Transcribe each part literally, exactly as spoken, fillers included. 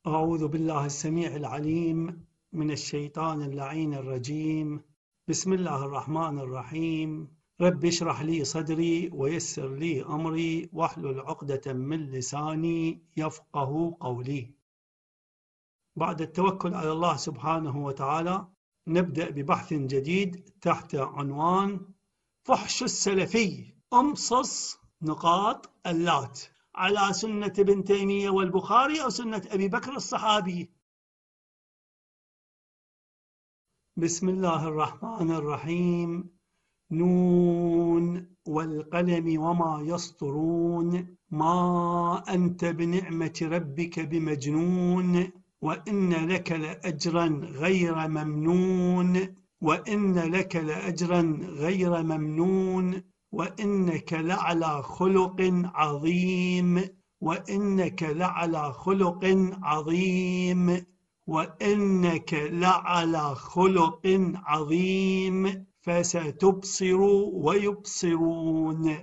أعوذ بالله السميع العليم من الشيطان اللعين الرجيم. بسم الله الرحمن الرحيم. رب اشرح لي صدري ويسر لي أمري واحلل عقدة من لساني يفقه قولي. بعد التوكل على الله سبحانه وتعالى نبدأ ببحث جديد تحت عنوان فحش السلفي أمصص نقاط اللات على سنة ابن تيمية والبخاري أو سنة أبي بكر الصحابي. بسم الله الرحمن الرحيم. نون والقلم وما يسطرون ما أنت بنعمة ربك بمجنون وإن لك لأجرا غير ممنون وإن لك لأجرا غير ممنون وإنك لعلى خلق عظيم وإنك لعلى خلق عظيم وإنك لعلى خلق عظيم فستبصر ويبصرون.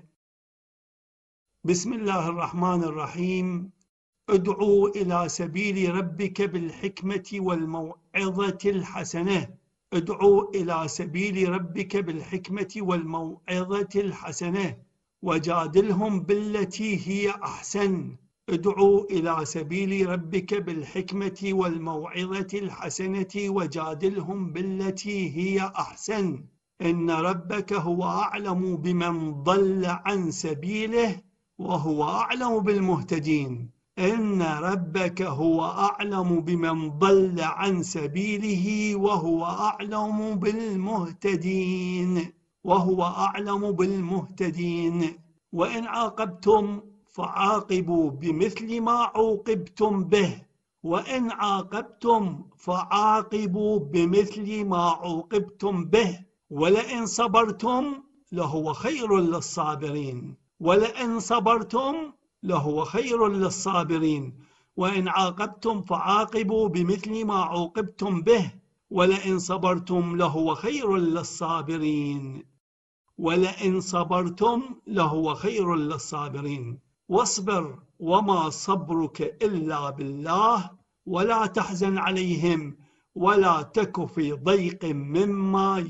بسم الله الرحمن الرحيم. ادعوا إلى سبيل ربك بالحكمة والموعظة الحسنة ادعوا إلى سبيل ربك بالحكمة والموعظة الحسنة وجادلهم بالتي هي أحسن ادعوا إلى سبيل ربك بالحكمة والموعظة الحسنة وجادلهم بالتي هي أحسن إن ربك هو أعلم بمن ضل عن سبيله وهو أعلم بالمهتدين إن ربك هو أعلم بمن ضل عن سبيله وهو أعلم بالمهتدين وهو أعلم بالمهتدين وإن عاقبتم فعاقبوا بمثل ما عوقبتم به وإن عاقبتم فعاقبوا بمثل ما عوقبتم به ولئن صبرتم لهو خير للصابرين ولئن صبرتم لهو خير للصابرين وإن عاقبتم فعاقبوا بمثل ما عوقبتم به ولئن صبرتم لهو خير للصابرين ولئن صبرتم لهو خير للصابرين واصبر وما صبرك إلا بالله ولا تحزن عليهم ولا تك في ضيق مما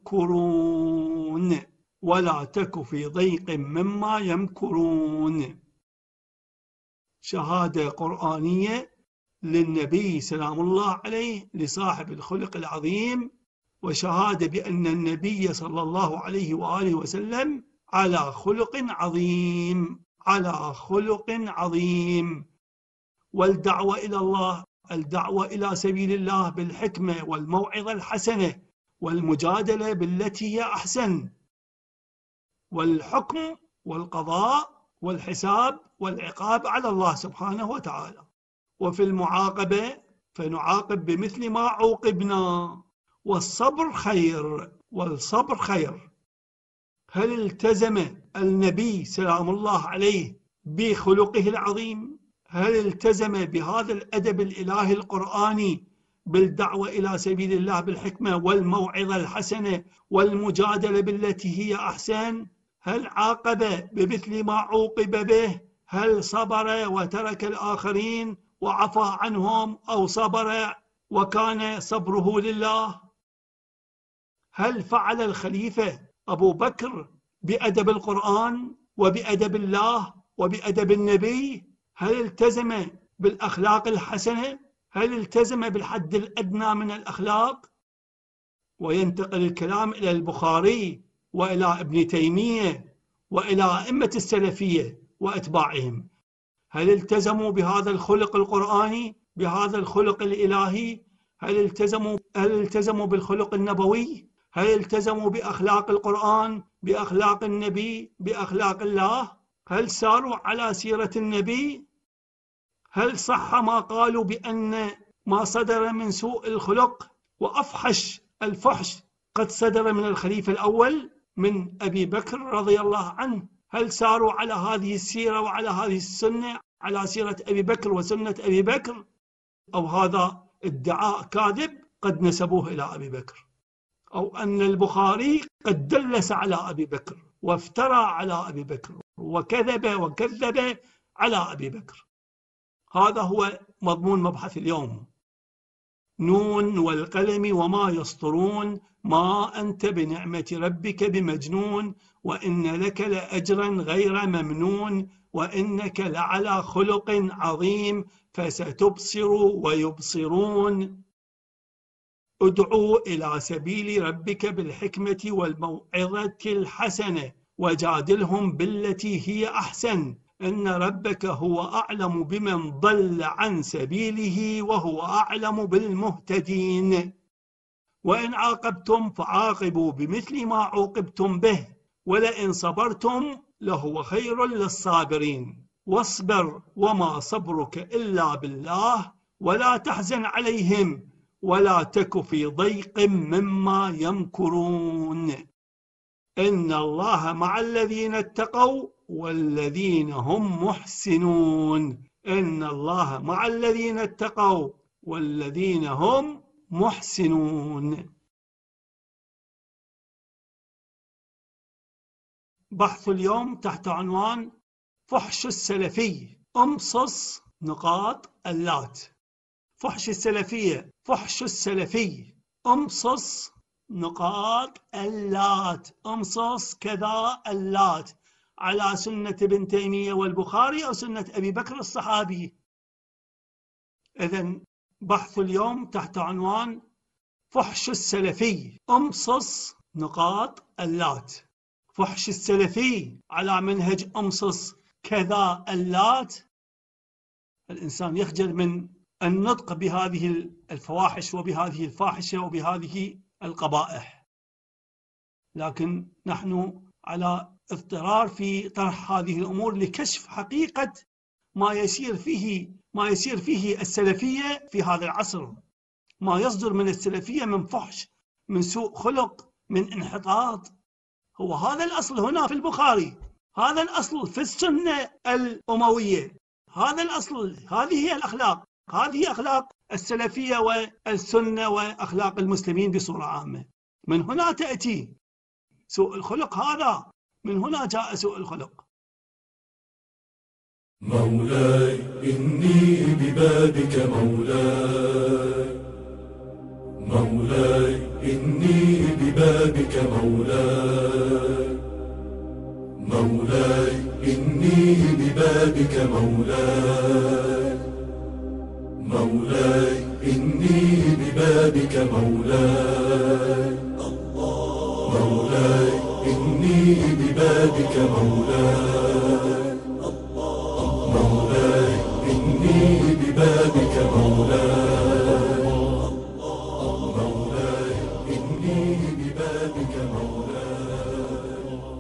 يمكرون ولا تك في ضيق مما يمكرون. شهادة قرآنية للنبي سلام الله عليه لصاحب الخلق العظيم وشهادة بأن النبي صلى الله عليه وآله وسلم على خلق عظيم على خلق عظيم. والدعوة إلى الله الدعوة إلى سبيل الله بالحكمة والموعظة الحسنة والمجادلة بالتي هي أحسن والحكم والقضاء والحساب والعقاب على الله سبحانه وتعالى. وفي المعاقبة فنعاقب بمثل ما عوقبنا والصبر خير والصبر خير. هل التزم النبي سلام الله عليه بخلقه العظيم؟ هل التزم بهذا الأدب الإلهي القرآني بالدعوة إلى سبيل الله بالحكمة والموعظة الحسنة والمجادلة بالتي هي أحسن؟ هل عاقب بمثل ما عوقب به؟ هل صبر وترك الآخرين وعفى عنهم أو صبر وكان صبره لله؟ هل فعل الخليفة أبو بكر بأدب القرآن وبأدب الله وبأدب النبي؟ هل التزم بالأخلاق الحسنة؟ هل التزم بالحد الأدنى من الأخلاق؟ وينتقل الكلام إلى البخاري وإلى ابن تيمية وإلى أئمة السلفية وأتباعهم. هل التزموا بهذا الخلق القرآني بهذا الخلق الإلهي؟ هل التزموا هل التزموا بالخلق النبوي؟ هل التزموا بأخلاق القرآن بأخلاق النبي بأخلاق الله؟ هل ساروا على سيرة النبي؟ هل صح ما قالوا بأن ما صدر من سوء الخلق وأفحش الفحش قد صدر من الخليفة الأول من أبي بكر رضي الله عنه؟ هل ساروا على هذه السيرة وعلى هذه السنة على سيرة أبي بكر وسنة أبي بكر؟ أو هذا ادعاء كاذب قد نسبوه إلى أبي بكر، أو أن البخاري قد دلس على أبي بكر وافترى على أبي بكر وكذب وكذب على أبي بكر. هذا هو مضمون مبحث اليوم. نون والقلم وما يسطرون، ما أنت بنعمة ربك بمجنون، وإن لك لأجرا غير ممنون، وإنك لعلى خلق عظيم، فستبصر ويبصرون. ادعوا إلى سبيل ربك بالحكمة والموعظة الحسنة وجادلهم بالتي هي أحسن، إن ربك هو أعلم بمن ضل عن سبيله وهو أعلم بالمهتدين. وإن عاقبتم فعاقبوا بمثل ما عوقبتم به، ولئن صبرتم لهو خير للصابرين. واصبر وما صبرك إلا بالله، ولا تحزن عليهم، ولا تك في ضيق مما يمكرون. إن الله مع الذين اتقوا والذين هم محسنون. إن الله مع الذين اتقوا والذين هم محسنون. بحث اليوم تحت عنوان فحش السلفي. امصص نقاط اللات. فحش السلفية. فحش السلفي. امصص نقاط اللات. امصص كذا اللات على سنة ابن تيمية والبخاري أو سنة أبي بكر الصحابي. إذن بحث اليوم تحت عنوان فحش السلفي. امصص نقاط اللات. فحش السلفي على منهج امصص كذا اللات. الإنسان يخجل من النطق بهذه الفواحش وبهذه الفاحشة وبهذه القبائح، لكن نحن على اضطرار في طرح هذه الأمور لكشف حقيقة ما يسير فيه ما يسير فيه السلفية في هذا العصر، ما يصدر من السلفية من فحش، من سوء خلق، من انحطاط. هو هذا الأصل هنا في البخاري، هذا الأصل في السنة الأموية، هذا الأصل، هذه هي الأخلاق، هذه أخلاق السلفية والسنة وأخلاق المسلمين بصورة عامة. من هنا تأتي سوء الخلق، هذا من هنا جاء سوء الخلق. مولاي إني ببابك مولاي، مولاي إني ببابك مولاي، مولاي إني ببابك مولاي، مولاي إني ببابك مولاي، مولاي إني ببابك مولاي، مولاي إني ببابك مولاي، مولاي إني ببابك مولاي.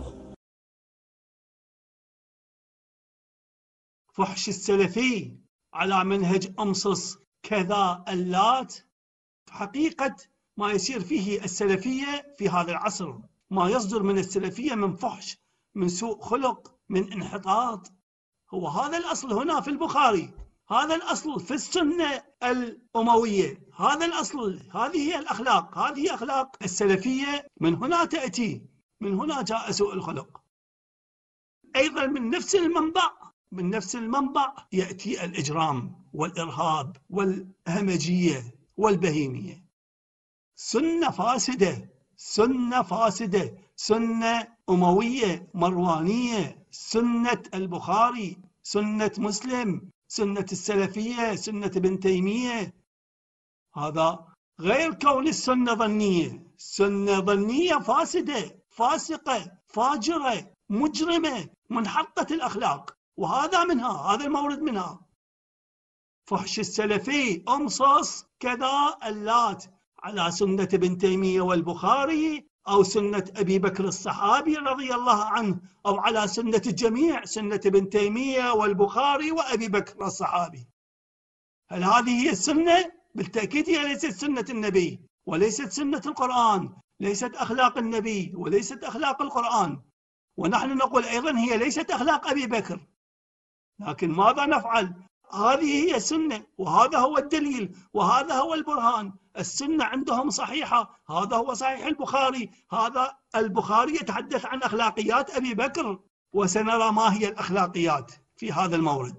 فحش السلفي على منهج امصص كذا اللات. حقيقة ما يسير فيه السلفية في هذا العصر، ما يصدر من السلفية من فحش، من سوء خلق، من انحطاط. هو هذا الأصل هنا في البخاري، هذا الأصل في السنة الأموية، هذا الأصل، هذه هي الأخلاق، هذه أخلاق السلفية. من هنا تأتي، من هنا جاء سوء الخلق. أيضا من نفس المنبع، من نفس المنبع يأتي الإجرام والإرهاب والهمجية والبهيمية. سنة فاسدة، سنة فاسدة، سنة أموية مروانية، سنة البخاري، سنة مسلم، سنة السلفية، سنة ابن تيمية. هذا غير كون السنة ظنية، سنة ظنية فاسدة، فاسقة، فاجرة، مجرمة، منحطة الأخلاق، وهذا منها، هذا المورد منها. فحش السلفي امصص كذا اللات على سنة ابن تيمية والبخاري أو سنة أبي بكر الصحابي رضي الله عنه، أو على سنة الجميع، سنة ابن تيمية والبخاري وأبي بكر الصحابي. هل هذه هي السنة؟ بالتأكيد هي ليست سنة النبي، وليست سنة القرآن، ليست أخلاق النبي، وليست أخلاق القرآن. ونحن نقول أيضا هي ليست أخلاق أبي بكر. لكن ماذا نفعل؟ هذه هي السنة، وهذا هو الدليل، وهذا هو البرهان. السنة عندهم صحيحة، هذا هو صحيح البخاري، هذا البخاري يتحدث عن أخلاقيات أبي بكر، وسنرى ما هي الأخلاقيات في هذا المورد.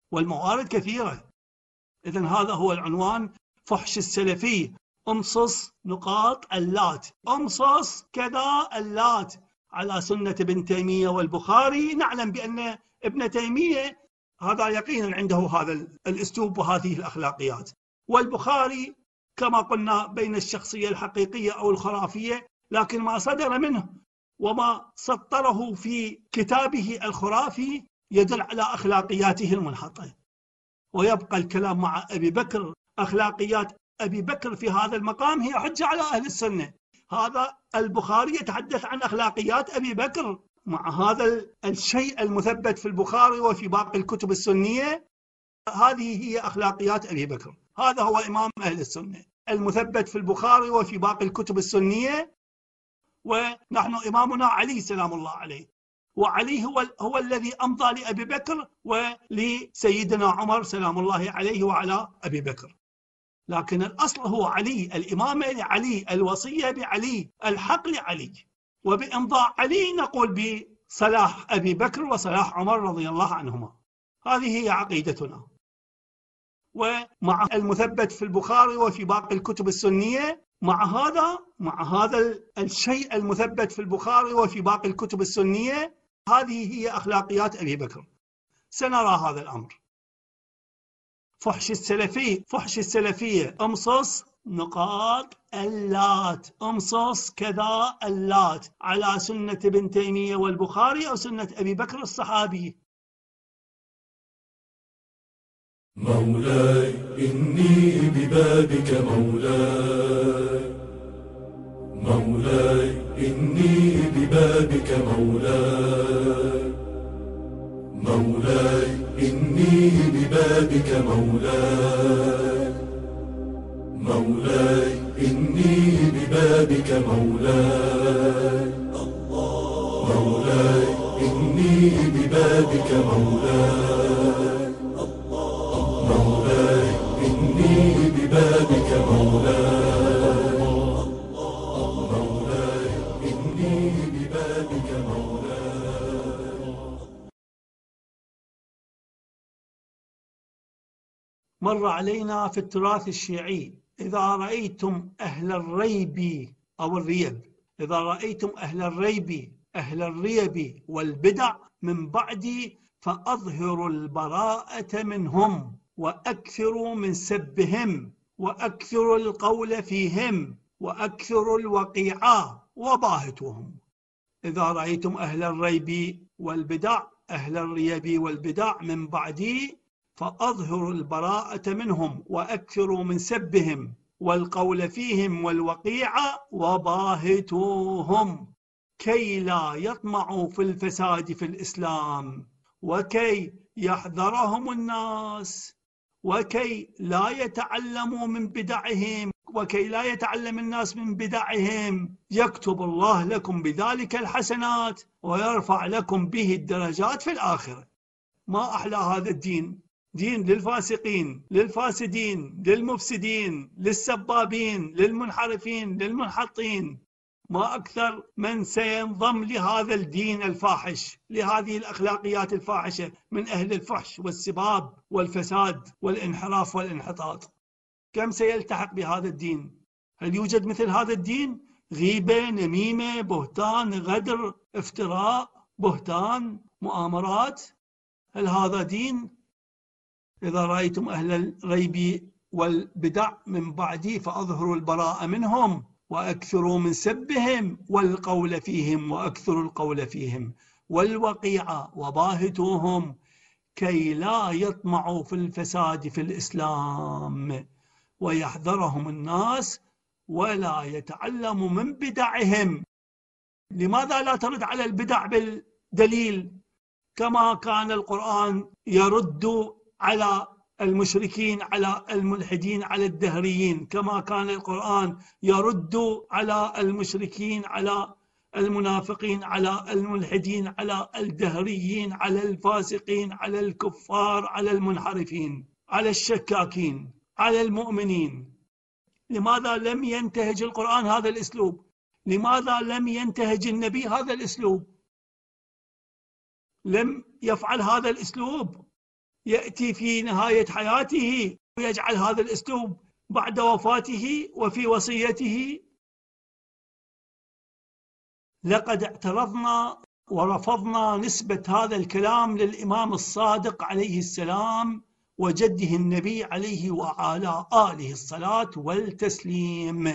والموارد كثيرة. إذن هذا هو العنوان: فحش السلفي، امصص نقاط اللات، امصص كذا اللات على سنة ابن تيمية والبخاري. نعلم بأن ابن تيمية هذا يقينا عنده هذا الأسلوب وهذه الأخلاقيات، والبخاري كما قلنا بين الشخصية الحقيقية أو الخرافية، لكن ما صدر منه وما سطره في كتابه الخرافي يدل على أخلاقياته المنحطة. ويبقى الكلام مع أبي بكر، أخلاقيات أبي بكر في هذا المقام هي حجة على أهل السنة. هذا البخاري يتحدث عن أخلاقيات أبي بكر مع هذا الشيء المثبت في البخاري وفي باقي الكتب السنية. هذه هي أخلاقيات أبي بكر، هذا هو إمام أهل السنة المثبت في البخاري وفي باقي الكتب السنية. ونحن إمامنا علي سلام الله عليه، وعلي هو, هو الذي أمضى لأبي بكر ولسيدنا عمر سلام الله عليه وعلى أبي بكر. لكن الأصل هو علي، الإمامة لعلي، الوصية بعلي، الحق لعلي، وبإمضاء علي نقول بصلاح أبي بكر وصلاح عمر رضي الله عنهما. هذه هي عقيدتنا. ومع المثبت في البخاري وفي باقي الكتب السنية، مع هذا مع هذا الشيء المثبت في البخاري وفي باقي الكتب السنية، هذه هي أخلاقيات أبي بكر. سنرى هذا الأمر. فحش السلفي، فحش السلفية، امصص نقاط اللات، امصص كذا اللات على سنة ابن تيمية والبخاري أو سنة أبي بكر الصحابي. مولاي إني ببابك مولاي، مولاي إني ببابك مولاي، مولاي إني ببابك مولاي، مولاي إني ببابك مولاي، مولاي إني ببابك مولاي، مولاي إني ببابك مولاي، مولاي إني ببابك مولاي. مر علينا في التراث الشيعي: إذا رأيتم أهل الريب أو الريب، إذا رأيتم أهل الريب أهل الريب والبدع من بعدي فأظهروا البراءة منهم وأكثروا من سبهم وأكثروا القول فيهم وأكثروا الوقيعة وباهتوهم. إذا رأيتم أهل الريب والبدع أهل الريب والبدع من بعدي فأظهروا البراءة منهم وأكثروا من سبهم والقول فيهم والوقيعة وباهتوهم، كي لا يطمعوا في الفساد في الإسلام، وكي يحذرهم الناس، وكي لا يتعلموا من بدعهم، وكي لا يتعلم الناس من بدعهم، يكتب الله لكم بذلك الحسنات ويرفع لكم به الدرجات في الآخرة. ما أحلى هذا الدين، دين للفاسقين، للفاسدين، للمفسدين، للسبابين، للمنحرفين، للمنحطين. ما أكثر من سينضم لهذا الدين الفاحش، لهذه الأخلاقيات الفاحشة من أهل الفحش والسباب والفساد والانحراف والانحطاط. كم سيلتحق بهذا الدين؟ هل يوجد مثل هذا الدين؟ غيبة، نميمة، بهتان، غدر، افتراء، بهتان، مؤامرات. هل هذا دين؟ إذا رأيتم أهل الريب والبدع من بعدي فأظهروا البراءة منهم وأكثروا من سبهم والقول فيهم وأكثروا القول فيهم والوقيعة وباهتوهم، كي لا يطمعوا في الفساد في الإسلام ويحذرهم الناس ولا يتعلموا من بدعهم. لماذا لا ترد على البدع بالدليل كما كان القرآن يرد على المشركين، على الملحدين، على الدهريين، كما كان القرآن يرد على المشركين، على المنافقين، على الملحدين، على الدهريين، على الفاسقين، على الكفار، على المنحرفين، على الشكاكين، على المؤمنين. لماذا لم ينتهج القرآن هذا الأسلوب؟ لماذا لم ينتهج النبي هذا الأسلوب؟ لم يفعل هذا الأسلوب. يأتي في نهاية حياته ويجعل هذا الأسلوب بعد وفاته وفي وصيته. لقد اعترضنا ورفضنا نسبة هذا الكلام للإمام الصادق عليه السلام وجده النبي عليه وعلى آله الصلاة والتسليم.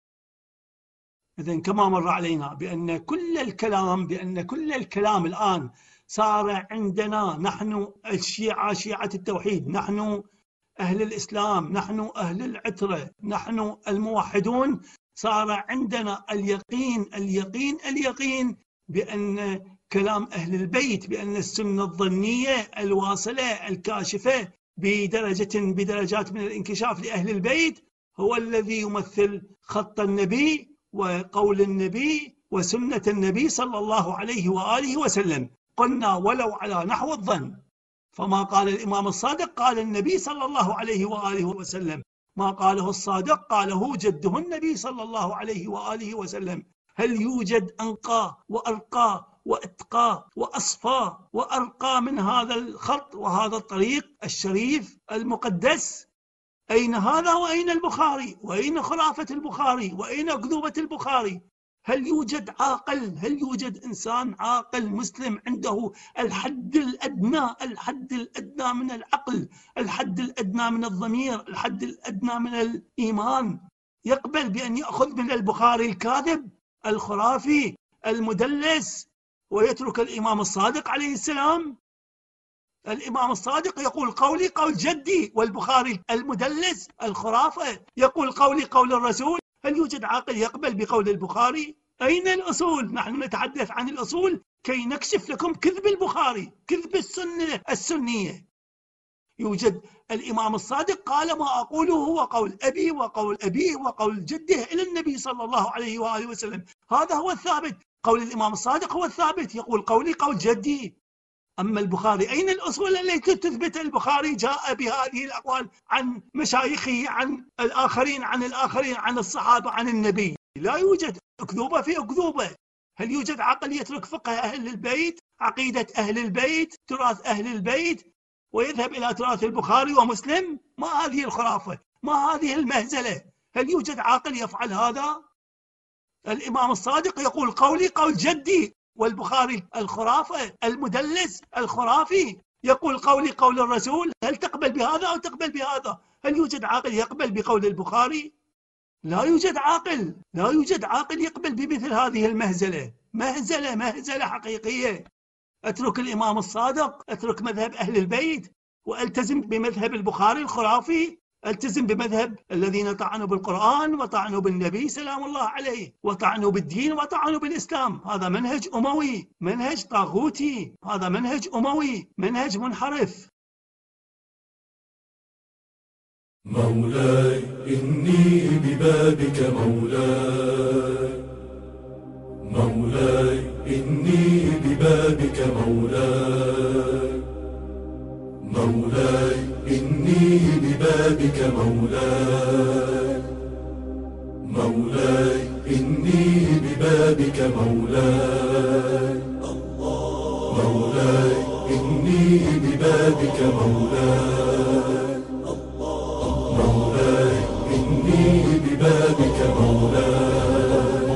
إذن كما مر علينا بأن كل الكلام بأن كل الكلام الآن صار عندنا نحن الشيعة، شيعة التوحيد، نحن أهل الإسلام، نحن أهل العترة، نحن الموحدون، صار عندنا اليقين اليقين اليقين بأن كلام أهل البيت، بأن السنة الظنية الواصلة الكاشفة بدرجة بدرجات من الانكشاف لأهل البيت هو الذي يمثل خط النبي وقول النبي وسنة النبي صلى الله عليه وآله وسلم. قلنا ولو على نحو الظن، فما قال الإمام الصادق قال النبي صلى الله عليه وآله وسلم، ما قاله الصادق قاله جده النبي صلى الله عليه وآله وسلم. هل يوجد أنقى وأرقى وأتقى وأصفى وأرقى من هذا الخط وهذا الطريق الشريف المقدس؟ أين هذا وأين البخاري؟ وأين خرافة البخاري؟ وأين أكذوبة البخاري؟ هل يوجد عاقل؟ هل يوجد إنسان عاقل مسلم عنده الحد الأدنى الحد الأدنى من العقل، الحد الأدنى من الضمير، الحد الأدنى من الإيمان، يقبل بأن يأخذ من البخاري الكاذب الخرافي المدلس ويترك الإمام الصادق عليه السلام؟ الإمام الصادق يقول قولي قول جدي، والبخاري المدلس الخرافة يقول قولي قول الرسول. هل يوجد عاقل يقبل بقول البخاري؟ أين الأصول؟ نحن نتحدث عن الأصول كي نكشف لكم كذب البخاري، كذب السنة السنية. يوجد الإمام الصادق قال ما أقوله هو قول أبي وقول أبيه وقول جده إلى النبي صلى الله عليه وآله وسلم، هذا هو الثابت. قول الإمام الصادق هو الثابت، يقول قولي قول جدي. أما البخاري أين الأصول التي تثبت البخاري جاء بهذه الأقوال عن مشايخه، عن الآخرين عن الآخرين عن الصحابة عن النبي؟ لا يوجد، أكذوبة في أكذوبة. هل يوجد عقل يترك فقه أهل البيت، عقيدة أهل البيت، تراث أهل البيت ويذهب إلى تراث البخاري ومسلم؟ ما هذه الخرافة؟ ما هذه المهزلة؟ هل يوجد عاقل يفعل هذا؟ الإمام الصادق يقول قولي قول جدي، والبخاري الخرافة المدلس الخرافي يقول قولي قول الرسول. هل تقبل بهذا أو تقبل بهذا؟ هل يوجد عاقل يقبل بقول البخاري؟ لا يوجد عاقل، لا يوجد عاقل يقبل بمثل هذه المهزلة، مهزلة مهزلة حقيقية. أترك الإمام الصادق، أترك مذهب أهل البيت وألتزم بمذهب البخاري الخرافي، التزم بمذهب الذين طعنوا بالقرآن وطعنوا بالنبي سلام الله عليه وطعنوا بالدين وطعنوا بالإسلام. هذا منهج أموي، منهج طاغوتي، هذا منهج أموي، منهج منحرف. مولاي إني ببابك مولاي، مولاي إني ببابك مولاي، مولاي إني ببابك مولاي، مولاي إني ببابك مولاي، مولاي إني ببابك مولاي، مولاي إني ببابك مولاي،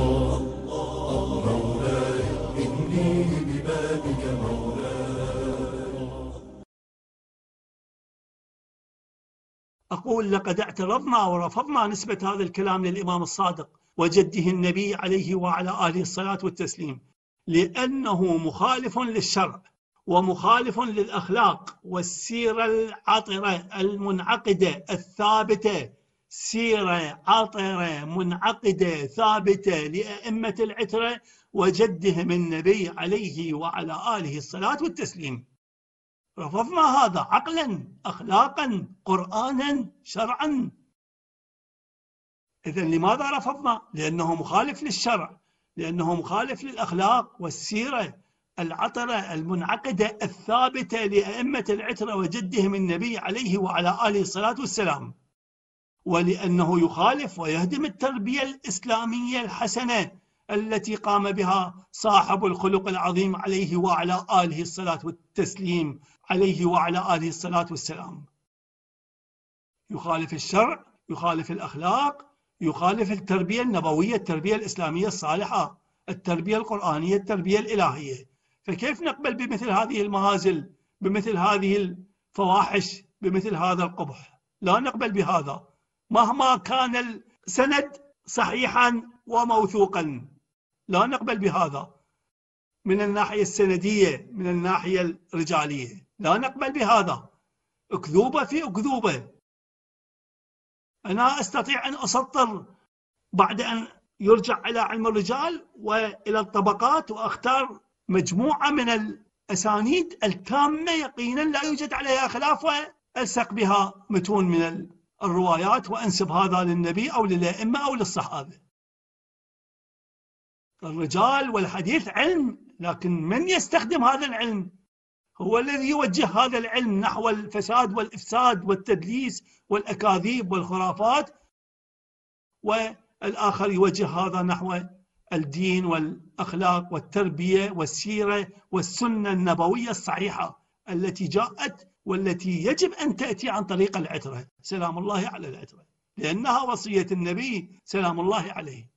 مولاي إني ببابك مولاي. أقول لقد اعترضنا ورفضنا نسبة هذا الكلام للإمام الصادق وجده النبي عليه وعلى آله الصلاة والتسليم، لأنه مخالف للشرع ومخالف للأخلاق والسيرة العطرة المنعقدة الثابتة، سيرة عطرة منعقدة ثابتة لأئمة العترة وجدهم النبي عليه وعلى آله الصلاة والتسليم. رفضنا هذا عقلا أخلاقا قرآنا شرعا. إذن لماذا رفضنا؟ لأنه مخالف للشرع، لأنه مخالف للأخلاق والسيرة العطرة المنعقدة الثابتة لأئمة العترة وجدهم النبي عليه وعلى آله الصلاة والسلام، ولأنه يخالف ويهدم التربية الإسلامية الحسنة التي قام بها صاحب الخلق العظيم عليه وعلى آله الصلاة والتسليم عليه وعلى آله الصلاة والسلام. يخالف الشرع، يخالف الأخلاق، يخالف التربية النبوية، التربية الإسلامية الصالحة، التربية القرآنية، التربية الإلهية. فكيف نقبل بمثل هذه المهازل، بمثل هذه الفواحش، بمثل هذا القبح؟ لا نقبل بهذا مهما كان السند صحيحا وموثوقا، لا نقبل بهذا من الناحية السندية، من الناحية الرجالية لا نقبل بهذا. أكذوبة في أكذوبة. أنا أستطيع أن أسطر بعد أن يرجع إلى علم الرجال وإلى الطبقات وأختار مجموعة من الأسانيد التامة يقينا لا يوجد عليها خلاف، وألصق بها متون من الروايات وأنسب هذا للنبي أو للأئمة أو للصحابة. الرجال والحديث علم، لكن من يستخدم هذا العلم هو الذي يوجه هذا العلم نحو الفساد والإفساد والتدليس والأكاذيب والخرافات، والآخر يوجه هذا نحو الدين والأخلاق والتربية والسيرة والسنة النبوية الصحيحة التي جاءت والتي يجب أن تأتي عن طريق العترة سلام الله على العترة، لأنها وصية النبي سلام الله عليه.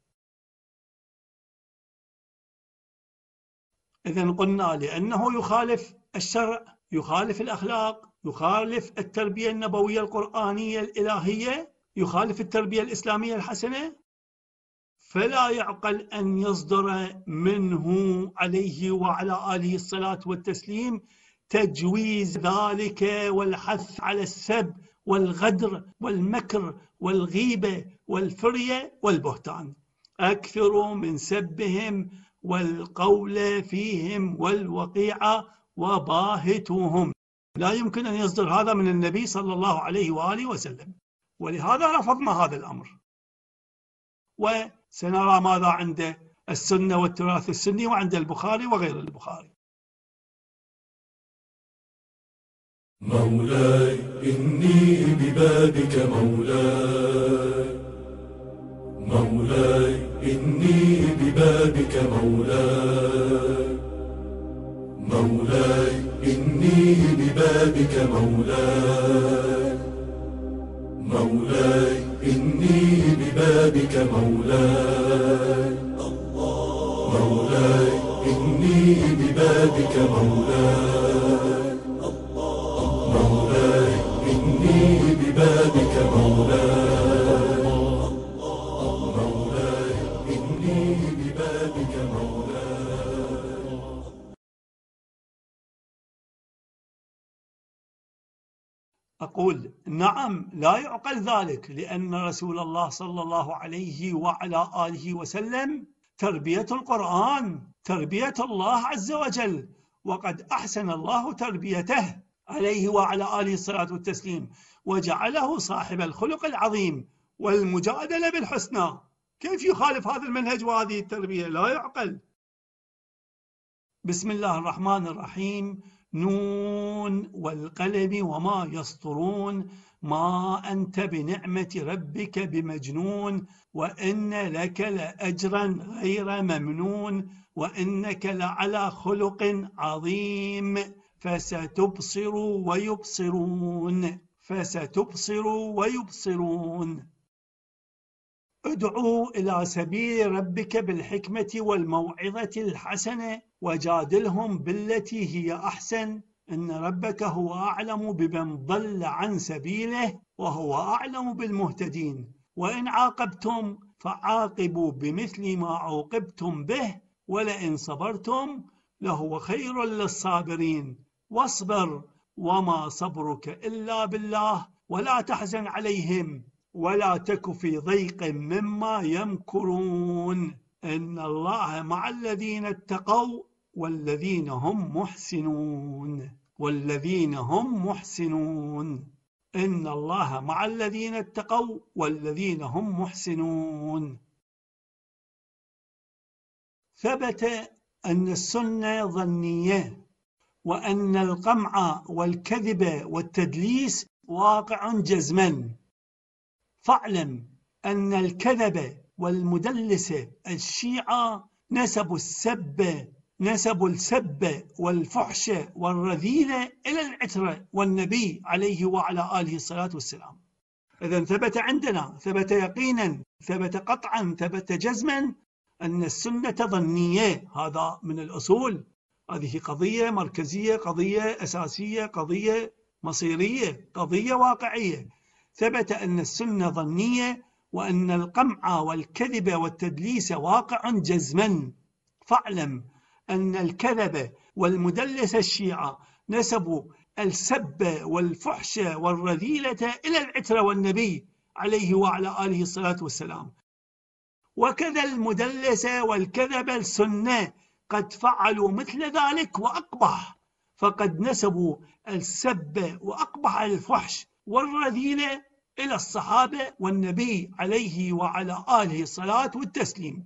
إذن قلنا لأنه يخالف الشرع، يخالف الأخلاق، يخالف التربية النبوية القرآنية الإلهية، يخالف التربية الإسلامية الحسنة، فلا يعقل أن يصدر منه عليه وعلى آله الصلاة والتسليم تجويز ذلك والحث على السب والغدر والمكر والغيبة والفرية والبهتان. أكثر من سبهم والقول فيهم والوقيعة وباهتهم. لا يمكن أن يصدر هذا من النبي صلى الله عليه وآله وسلم، ولهذا رفضنا هذا الأمر. وسنرى ماذا عند السنة والتراث السني وعند البخاري وغير البخاري. مولاي إني ببابك مولاي، مولاي إني ببابك مولاي، مولاي إني ببابك مولاي، مولاي إني ببابك مولاي، مولاي إني ببابك مولاي، مولاي إني ببابك مولاي، مولاي إني ببابك مولاي. أقول نعم لا يعقل ذلك، لأن رسول الله صلى الله عليه وعلى آله وسلم تربية القرآن، تربية الله عز وجل، وقد أحسن الله تربيته عليه وعلى آله الصلاة والتسليم وجعله صاحب الخلق العظيم والمجادلة بالحسنى. كيف يخالف هذا المنهج وهذه التربية؟ لا يعقل. بسم الله الرحمن الرحيم. نون والقلم وما يسطرون، ما أنت بنعمة ربك بمجنون، وإن لك لأجرا غير ممنون، وإنك لعلى خلق عظيم، فستبصر ويبصرون، فستبصر ويبصرون. ادعوا إلى سبيل ربك بالحكمة والموعظة الحسنة وجادلهم بالتي هي أحسن، إن ربك هو أعلم بمن ضل عن سبيله وهو أعلم بالمهتدين. وإن عاقبتم فعاقبوا بمثل ما عوقبتم به، ولئن صبرتم لهو خير للصابرين. واصبر وما صبرك إلا بالله، ولا تحزن عليهم ولا تك في ضيق مما يمكرون، إن الله مع الذين اتقوا والذين هم محسنون، والذين هم محسنون، إن الله مع الذين اتقوا والذين هم محسنون. ثبت أن السنة ظنية، وأن القمع والكذب والتدليس واقع جزما. فاعلم أن الكذب والمدلس الشيعة نسبوا السب نسبوا السب والفحش والرذيلة إلى العترة والنبي عليه وعلى آله الصلاة والسلام. إذن ثبت عندنا، ثبت يقينا، ثبت قطعا، ثبت جزما أن السنة ظنية. هذا من الأصول، هذه قضية مركزية، قضية أساسية، قضية مصيرية، قضية واقعية. ثبت أن السنة ظنية، وأن القمع والكذب والتدليس واقع جزما. فاعلم أن الكذب والمدلس الشيعة نسبوا السب والفحش والرذيلة إلى العترة والنبي عليه وعلى آله الصلاة والسلام. وكذا المدلس والكذب السنة قد فعلوا مثل ذلك وأقبح، فقد نسبوا السب وأقبح الفحش والرذيلة إلى الصحابة والنبي عليه وعلى آله الصلاة والتسليم.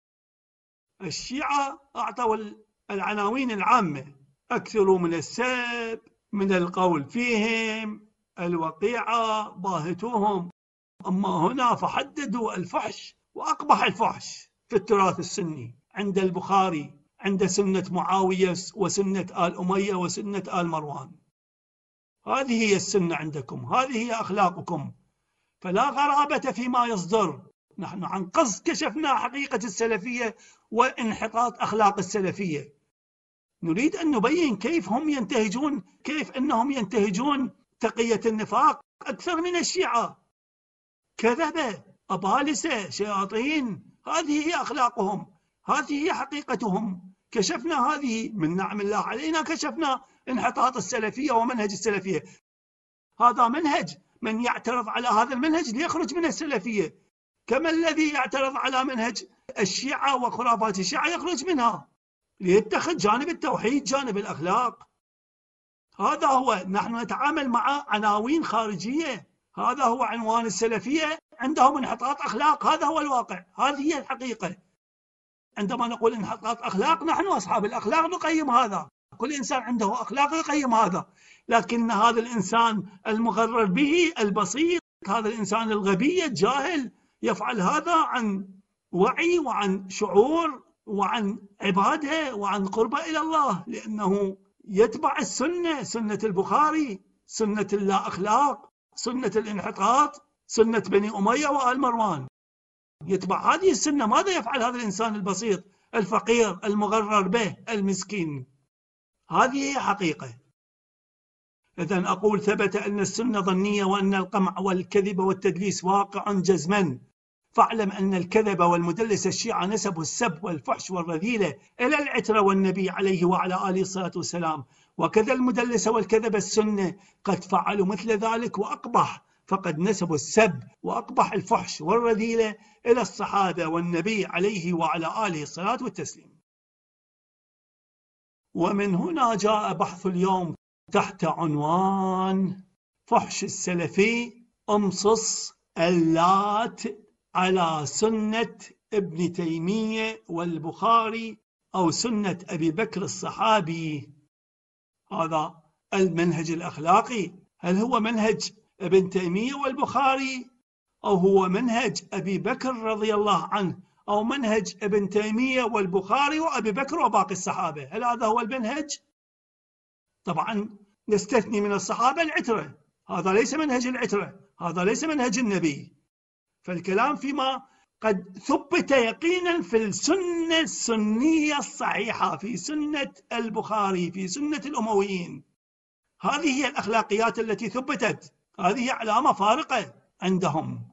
الشيعة أعطوا العناوين العامة: أكثروا من السب، من القول فيهم، الوقيعة، باهتوهم. أما هنا فحددوا الفحش وأقبح الفحش في التراث السني عند البخاري، عند سنة معاوية وسنة آل أمية وسنة آل مروان. هذه هي السنة عندكم، هذه هي أخلاقكم، فلا غرابة فيما يصدر. نحن عن قصد كشفنا حقيقة السلفية وانحطاط أخلاق السلفية. نريد أن نبين كيف هم ينتهجون، كيف أنهم ينتهجون تقية النفاق أكثر من الشيعة. كذبة، أبالسة، شياطين، هذه هي أخلاقهم، هذه هي حقيقتهم. كشفنا هذه من نعم الله علينا، كشفنا انحطاط السلفية ومنهج السلفية. هذا منهج، من يعترض على هذا المنهج ليخرج من السلفية، كما الذي يعترض على منهج الشيعة وخرافات الشيعة يخرج منها، ليتخذ جانب التوحيد، جانب الأخلاق. هذا هو، نحن نتعامل مع عناوين خارجية. هذا هو عنوان السلفية، عندهم انحطاط أخلاق، هذا هو الواقع، هذه هي الحقيقة. عندما نقول انحطاط أخلاق، نحن أصحاب الأخلاق نقيم هذا، كل إنسان عنده أخلاق يقيم هذا. لكن هذا الإنسان المغرر به البسيط، هذا الإنسان الغبي الجاهل يفعل هذا عن وعي وعن شعور وعن عبادة وعن قربة إلى الله، لأنه يتبع السنة، سنة البخاري، سنة اللا أخلاق، سنة الانحطاط، سنة بني أمية وآل مروان. يتبع هذه السنة. ماذا يفعل هذا الإنسان البسيط الفقير المغرر به المسكين؟ هذه هي حقيقة. إذن أقول ثبت أن السنة ظنية، وأن القمع والكذب والتدليس واقع جزما. فاعلم أن الكذب والمدلس الشيعة نسبوا السب والفحش والرذيلة إلى العترة والنبي عليه وعلى آله الصلاة والسلام. وكذا المدلس والكذب السنة قد فعلوا مثل ذلك وأقبح، فقد نسبوا السب وأقبح الفحش والرذيلة إلى الصحابة والنبي عليه وعلى آله الصلاة والتسليم. ومن هنا جاء بحث اليوم تحت عنوان: فحش السلفي امصص اللات على سنة ابن تيمية والبخاري أو سنة أبي بكر الصحابي. هذا المنهج الأخلاقي، هل هو منهج ابن تيمية والبخاري، أو هو منهج أبي بكر رضي الله عنه، أو منهج ابن تيمية والبخاري وأبي بكر وباقي الصحابة؟ هل هذا هو المنهج؟ طبعا نستثني من الصحابة العترة، هذا ليس منهج العترة، هذا ليس منهج النبي. فالكلام فيما قد ثبت يقينا في السنة السنية الصحيحة، في سنة البخاري، في سنة الأمويين. هذه هي الأخلاقيات التي ثبتت، هذه علامة فارقة عندهم.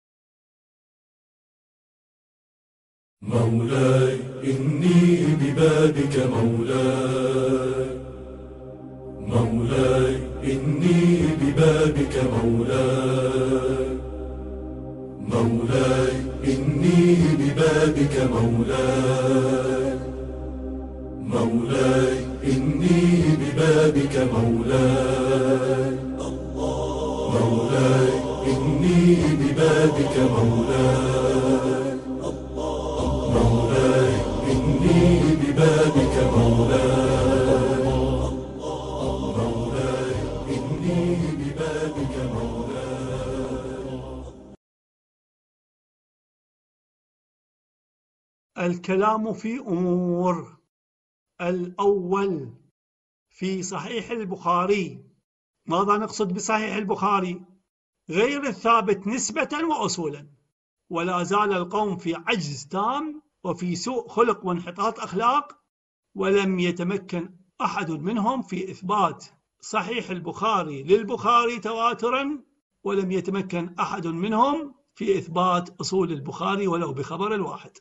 مولاي إني ببابك مولاي، مولاي إني ببابك مولاي، مولاي إني ببابك مولاي، مولاي إني ببابك مولاي، مولاي إني ببابك مولاي، مولاي إني ببابك مولاي، مولاي إني ببابك مولاي. الكلام في أمور الأول في صحيح البخاري. ماذا نقصد بصحيح البخاري؟ غير الثابت نسبة وأصولا. ولا زال القوم في عجز تام وفي سوء خلق وانحطاط أخلاق، ولم يتمكن أحد منهم في إثبات صحيح البخاري للبخاري تواترا، ولم يتمكن أحد منهم في إثبات أصول البخاري ولو بخبر الواحد.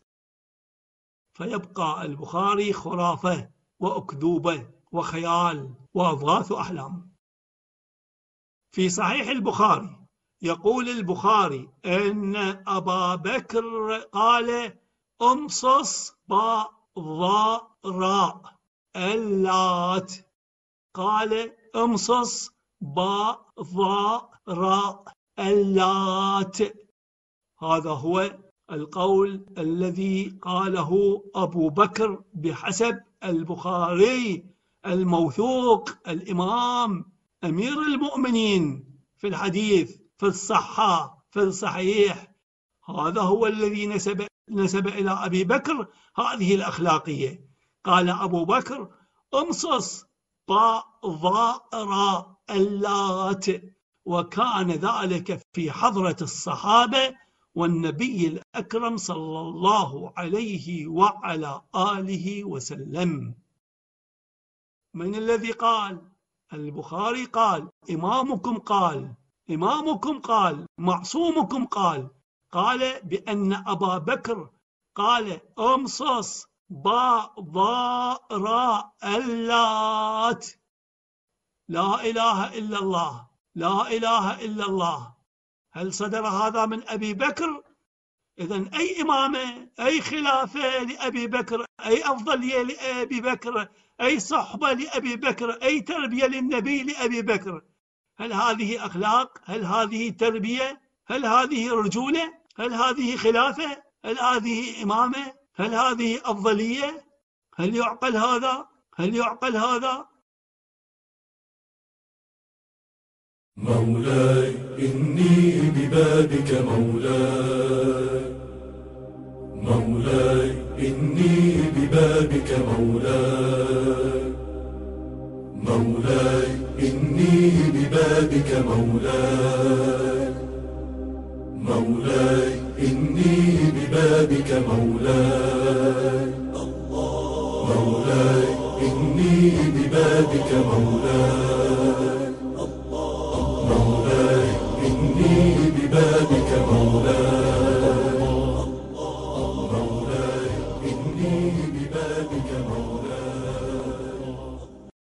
فيبقى البخاري خرافة وأكذوبة وخيال وأضغاث أحلام. في صحيح البخاري يقول البخاري أن أبا بكر قال أمصص با ضاء راء اللات، قال أمصص با ضاء راء اللات. هذا هو القول الذي قاله أبو بكر بحسب البخاري الموثوق، الإمام أمير المؤمنين في الحديث، في الصحة، في الصحيح. هذا هو الذي نسب, نسب إلى أبي بكر هذه الأخلاقية. قال أبو بكر أمصص با ضاء راء اللات، وكان ذلك في حضرة الصحابة والنبي الأكرم صلى الله عليه وعلى آله وسلم. من الذي قال؟ البخاري قال، إمامكم قال، إمامكم قال، معصومكم قال. قال بأن أبا بكر قال أمصص با ضاء راء اللات. لا إله إلا الله، لا إله إلا الله. هل صدر هذا من أبي بكر؟ إذن أي إمامة، أي خلافة لأبي بكر، أي أفضلية لأبي بكر، أي صحبة لأبي بكر، أي تربية للنبي لأبي بكر؟ هل هذه أخلاق؟ هل هذه تربية؟ هل هذه رجولة؟ هل هذه خلافة؟ هل هذه إمامة؟ هل هذه أفضلية؟ هل يعقل هذا؟ هل يعقل هذا؟ مولاي إني ببابك مولاي، مولاي إني ببابك مولاي، مولاي إني ببابك مولاي، مولاي إني ببابك مولاي، مولاي إني ببابك مولاي، مولاي إني ببابك مولاي، مولاي إني ببابك مولاي.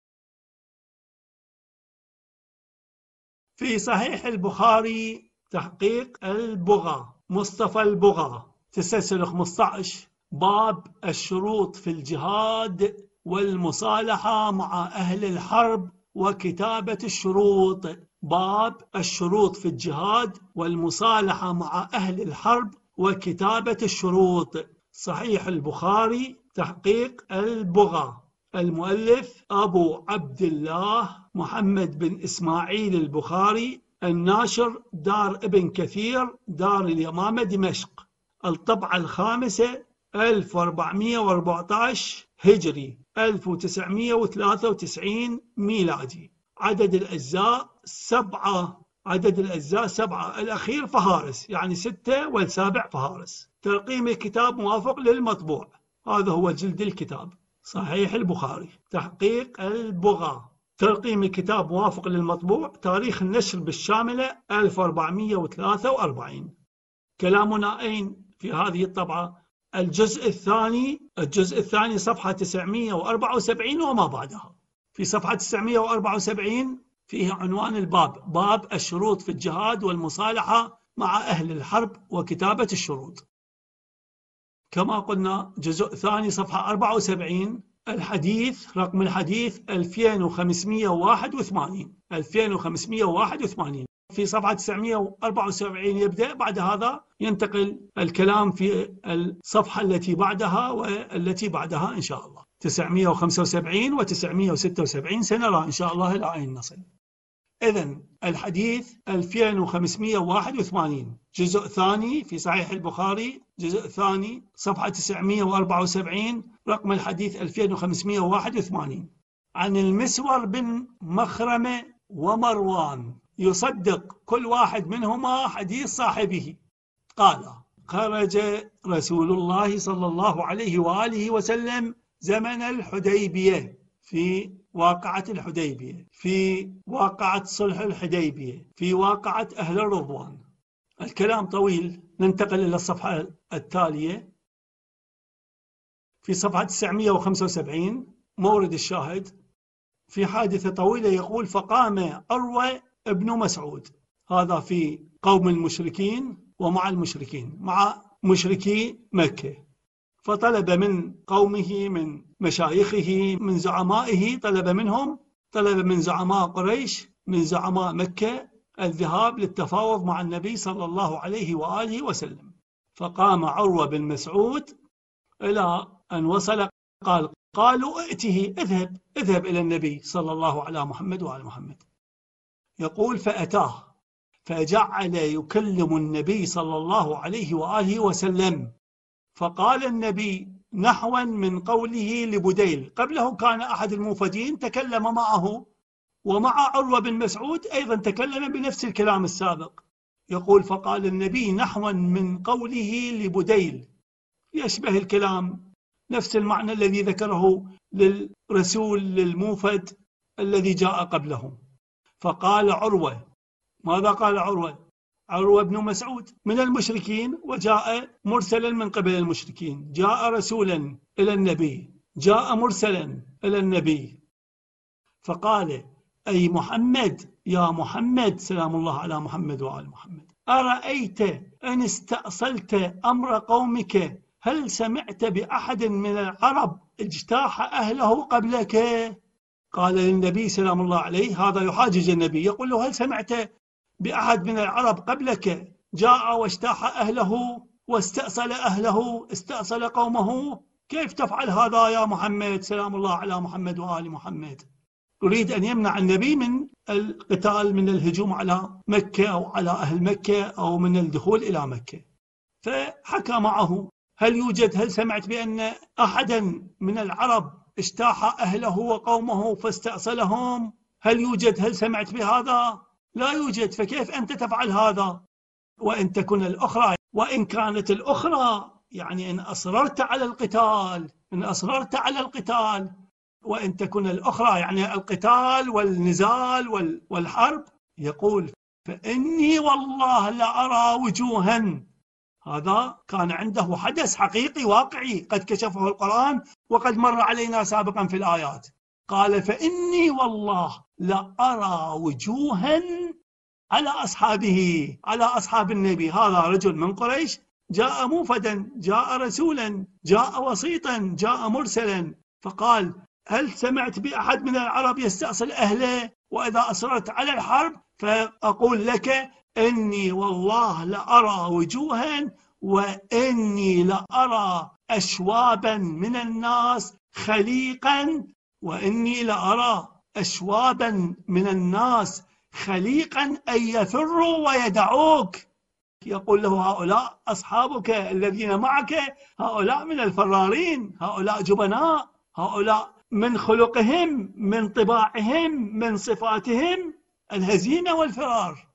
في صحيح البخاري تحقيق البغا، مصطفى البغا، تسلسل خمسة عشر، باب الشروط في الجهاد والمصالحة مع أهل الحرب وكتابة الشروط. باب الشروط في الجهاد والمصالحة مع أهل الحرب وكتابة الشروط. صحيح البخاري تحقيق البغا، المؤلف أبو عبد الله محمد بن إسماعيل البخاري، الناشر دار ابن كثير، دار اليمامة دمشق، الطبعة الخامسة ألف وأربعمئة وأربعة عشر هجري ألف وتسعمئة وثلاثة وتسعين ميلادي. عدد الأجزاء سبعة، عدد الأجزاء سبعة، الأخير فهارس يعني ستة والسابع فهارس. ترقيم الكتاب موافق للمطبوع، هذا هو جلد الكتاب. صحيح البخاري تحقيق البغا، ترقيم الكتاب موافق للمطبوع، تاريخ النشر بالشاملة ألف وأربعمئة وثلاثة وأربعين. كلامنا أين في هذه الطبعة؟ الجزء الثاني، الجزء الثاني صفحة تسعمئة وأربعة وسبعين وما بعدها. في صفحة تسعمئة وأربعة وسبعين فيه عنوان الباب، باب الشروط في الجهاد والمصالحة مع أهل الحرب وكتابة الشروط. كما قلنا جزء ثاني صفحة أربعة وسبعين، الحديث رقم الحديث ألفين وخمسمئة وواحد وثمانين، ألفين وخمسمئة وواحد وثمانين. في صفحة تسعمئة وأربعة وسبعين يبدأ، بعد هذا ينتقل الكلام في الصفحة التي بعدها والتي بعدها إن شاء الله. تسعمئة وخمسة وسبعين وتسعمئة وستة وسبعين سنرى إن شاء الله إلى أين نصل. إذن الحديث ألفين وخمسمئة وواحد وثمانين، جزء ثاني في صحيح البخاري، جزء ثاني صفحة تسعمئة وأربعة وسبعين، رقم الحديث ألفين وخمسمئة وواحد وثمانين، عن المسور بن مخرمة ومروان يصدق كل واحد منهما حديث صاحبه قال: خرج رسول الله صلى الله عليه وآله وسلم زمن الحديبية، في واقعة الحديبية، في واقعة صلح الحديبية، في واقعة أهل الرضوان. الكلام طويل، ننتقل إلى الصفحة التالية. في صفحة تسعمئة وخمسة وسبعين مورد الشاهد: في حادثة طويلة يقول: فقام عروة ابن مسعود، هذا في قوم المشركين ومع المشركين، مع مشركي مكة، فطلب من قومه، من مشايخه، من زعمائه، طلب منهم، طلب من زعماء قريش، من زعماء مكة، الذهاب للتفاوض مع النبي صلى الله عليه وآله وسلم. فقام عروة بن مسعود إلى أن وصل، قال: قالوا ائته، اذهب اذهب إلى النبي صلى الله على محمد وعلى محمد. يقول: فأتاه فجعل يكلم النبي صلى الله عليه وآله وسلم، فقال النبي نحوا من قوله لبديل. قبله كان أحد الموفدين تكلم معه، ومع عروة بن مسعود أيضا تكلم بنفس الكلام السابق. يقول: فقال النبي نحوا من قوله لبديل، يشبه الكلام نفس المعنى الذي ذكره للرسول للموفد الذي جاء قبله. فقال عروة، ماذا قال عروة؟ عروة بن مسعود من المشركين، وجاء مرسلا من قبل المشركين، جاء رسولا إلى النبي، جاء مرسلا إلى النبي. فقال: أي محمد، يا محمد، سلام الله على محمد وآل محمد، أرأيت أن استأصلت أمر قومك، هل سمعت بأحد من العرب اجتاح أهله قبلك؟ قال للنبي سلام الله عليه، هذا يحاجج النبي، يقول له: هل سمعت بأحد من العرب قبلك جاء واجتاح أهله واستأصل أهله، استأصل قومه؟ كيف تفعل هذا يا محمد، سلام الله على محمد وآل محمد؟ يريد أن يمنع النبي من القتال، من الهجوم على مكة أو على أهل مكة، أو من الدخول إلى مكة. فحكى معه: هل يوجد، هل سمعت بأن أحدا من العرب اجتاح أهله وقومه فاستأصلهم؟ هل يوجد، هل سمعت بهذا؟ لا يوجد، فكيف أنت تفعل هذا؟ وإن تكن الأخرى، وإن كانت الأخرى، يعني إن أصررت على القتال، إن أصررت على القتال، وإن تكن الأخرى يعني القتال والنزال والحرب، يقول: فإني والله لأرى وجوها. هذا كان عنده حدث حقيقي واقعي قد كشفه القرآن وقد مر علينا سابقا في الآيات. قال: فإني والله لأرى وجوها على أصحابه، على أصحاب النبي. هذا رجل من قريش جاء موفدا، جاء رسولا، جاء وسيطا، جاء مرسلا. فقال: هل سمعت بأحد من العرب يستأصل أهله؟ وإذا أصررت على الحرب فأقول لك إني والله لأرى وجوها، وإني لأرى أشوابا من الناس خليقا، وإني لأرى أشوابا من الناس خليقا أن يفروا ويدعوك. يقول له: هؤلاء أصحابك الذين معك، هؤلاء من الفرارين، هؤلاء جبناء، هؤلاء من خلقهم، من طباعهم، من صفاتهم الهزيمة والفرار.